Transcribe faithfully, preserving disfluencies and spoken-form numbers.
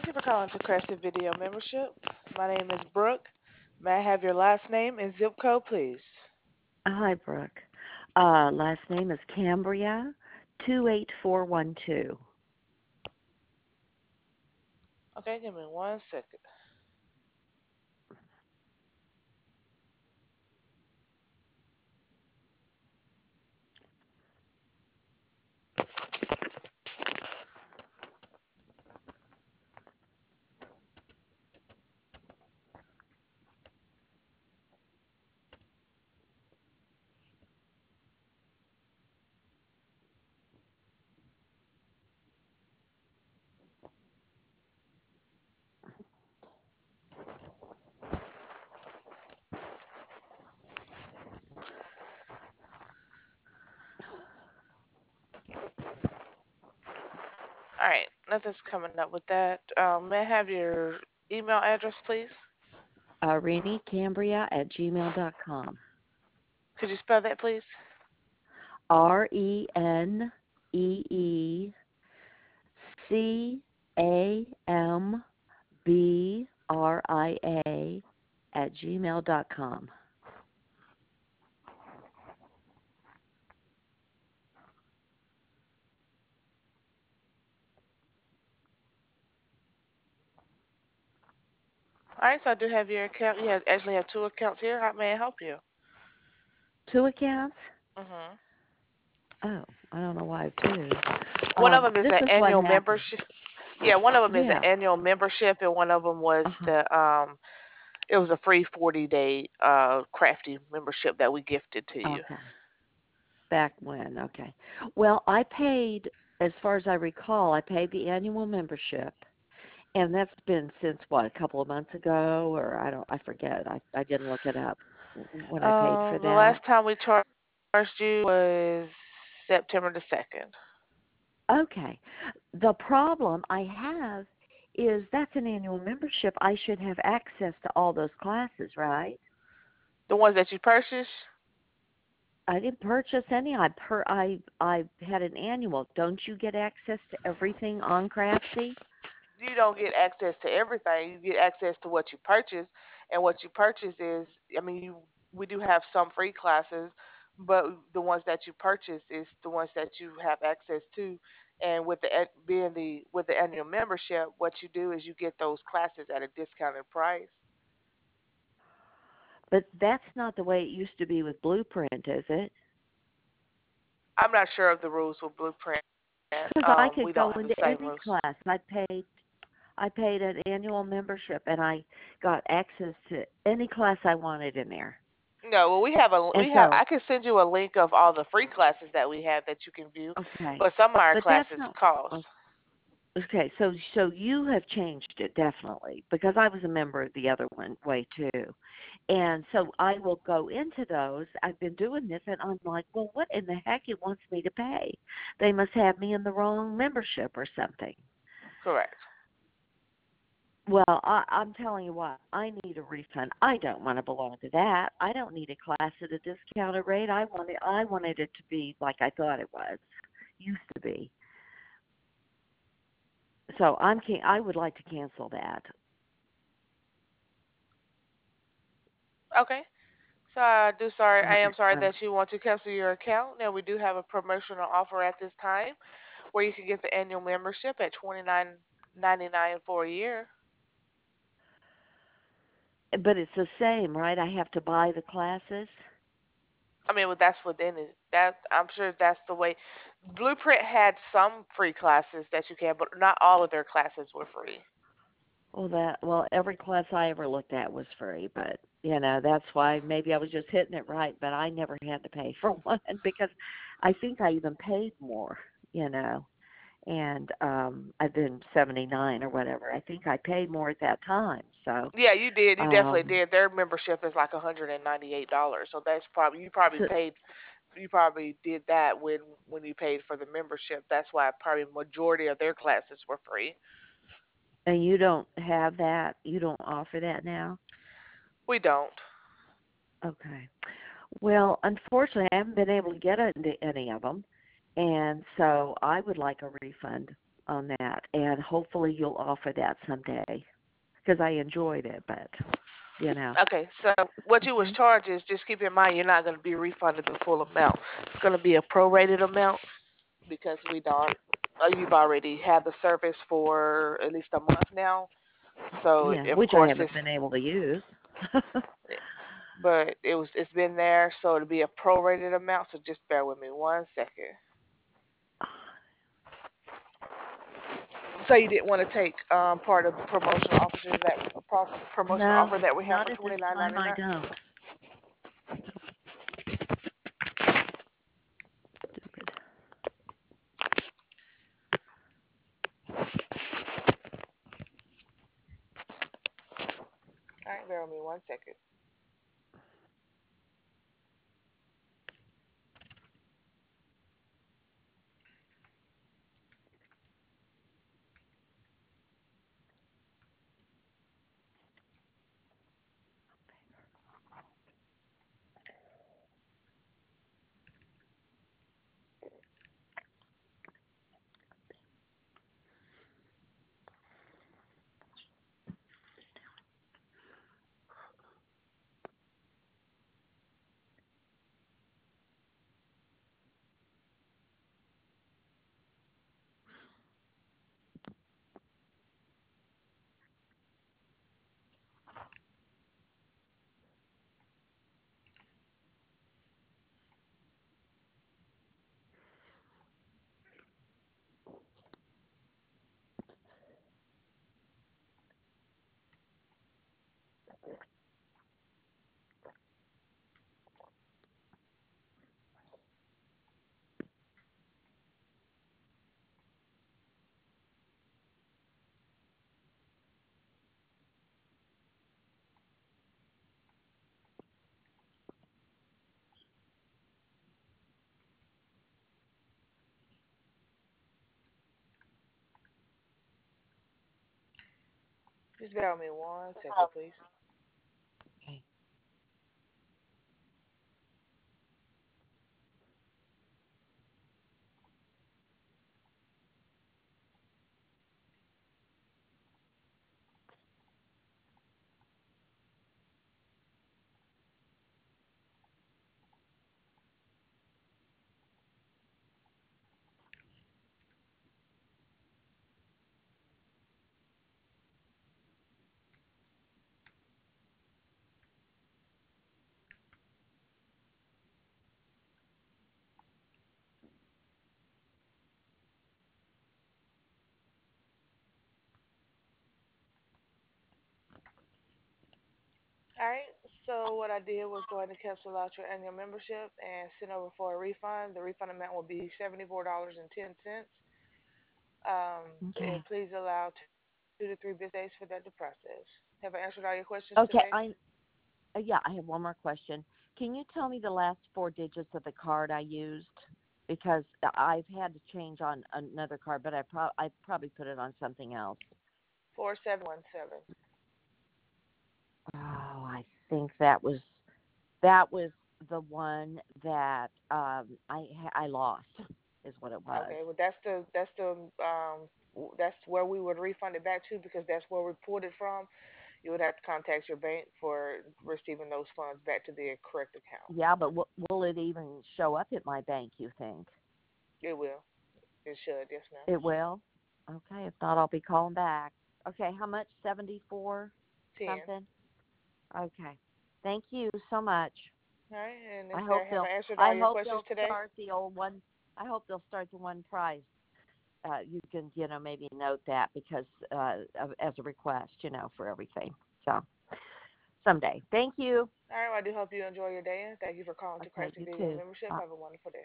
Thank you for calling to Crescent Video Membership. My name is Brooke. May I have your last name and zip code, please? Hi, Brooke. Uh, last name is Cambria, two eight four one two. Okay, give me one second. All right, nothing's coming up with that. Um, may I have your email address, please? Uh, Rennie Cambria at gmail dot com. Could you spell that, please? R E N E E C A M B R I A at gmail dot com. All right, so I do have your account. You have, actually have two accounts here. How may I help you? Two accounts? Mm-hmm. Oh, I don't know why I have two. One of Um, them is this an is what annual happened. membership. Yeah, one of them is an Yeah. annual membership, and one of them was Uh-huh. the um, it was a free forty day uh crafty membership that we gifted to you. Okay. Back when? Okay. Well, I paid, as far as I recall, I paid the annual membership. And that's been since what, a couple of months ago, or I don't, I forget. I I didn't look it up when I paid for Um, the that. last time we charged you was September the second. Okay. The problem I have is that's an annual membership. I should have access to all those classes, right? The ones that you purchased, I didn't purchase any. I per I I had an annual. Don't you get access to everything on Craftsy? you don't get access to everything. You get access to what you purchase, and what you purchase is, I mean, you we do have some free classes, but the ones that you purchase is the ones that you have access to. And with the an- being the with the annual membership, what you do is you get those classes at a discounted price. But that's not the way it used to be with Blueprint, is it? I'm not sure of the rules with Blueprint. Because I Um, we could don't go have the into same any rules. class. I paid I paid an annual membership and I got access to any class I wanted in there. No, well, we have a And we have. so, I can send you a link of all the free classes that we have that you can view, okay, but some of our but that's classes not cost. okay. So, so you have changed it definitely because I was a member of the other one way too, and so I will go into those. I've been doing this, and I'm like, well, what in the heck it wants me to pay? They must have me in the wrong membership or something. Correct. Well, I, I'm telling you what, I need a refund. I don't want to belong to that. I don't need a class at a discounted rate. I wanted, I wanted it to be like I thought it was, used to be. So I'm, can- I would like to cancel that. Okay. So I do sorry. All I am right. sorry Um, that you want to cancel your account. Now we do have a promotional offer at this time where you can get the annual membership at twenty nine ninety nine for a year. but it's the same, right? I have to buy the classes. I mean, well, that's within it. That I'm sure that's the way. Blueprint had some free classes that you can, but not all of their classes were free. Well, that well, every class I ever looked at was free, but you know that's why maybe I was just hitting it right. But I never had to pay for one because I think I even paid more. You know. And um I've been seventy-nine or whatever. I think I paid more at that time. So, Yeah, you did. You definitely um did. Their membership is like one hundred ninety-eight dollars. So that's probably you probably so, paid you probably did that when when you paid for the membership. That's why probably majority of their classes were free. and you don't have that? You don't offer that now? We don't. Okay. Well, unfortunately, I haven't been able to get into any of them, and so I would like a refund. on that, and hopefully you'll offer that someday because I enjoyed it. But you know, Okay, so what you was okay, charged is just keep in mind you're not going to be refunded the full amount. It's going to be a prorated amount because we don't. Uh, you've already had the service for at least a month now, so yeah, of which I course haven't it's. been able to use. But it was it's been there, so it'll be a prorated amount. So just bear with me one second. So you didn't want to take um, part of the promotional offers that promotional No, offer that we have not for at this twenty nine time. ninety I nine. don't. Stupid. All right, bear with me one second. Just bear with me one second, please. Okay. All right. So what I did was go ahead and cancel out your annual membership and send over for a refund. The refund amount will be seventy four dollars and ten cents. Um, and Okay. please allow two to three business days for that to process. Have I answered all your questions Okay. today? I uh, yeah. I have one more question. Can you tell me the last four digits of the card I used? Because I've had to change on another card, but I pro- I probably put it on something else. Four seven one seven. Oh, I think that was that was the one that um I I lost is what it was. Okay. Well, that's the that's the um that's where we would refund it back to because that's where we pulled it from. You would have to contact your bank for receiving those funds back to the correct account. Yeah, but w- will it even show up at my bank, you think? It will. It should. Yes, ma'am. It will? Okay, if not I'll be calling back. Okay, how much? seventy-four Ten. something? Okay. Thank you so much. All right. And if I hope they have they'll I answered all I your hope questions they'll today? start the old one. I hope they'll start the one price. Uh, you can, you know, maybe note that because uh, as a request, you know, for everything. So someday. Thank you. All right. Well, I do hope you enjoy your day and thank you for calling to Okay, Craft you Video too. Membership. Bye. Have a wonderful day.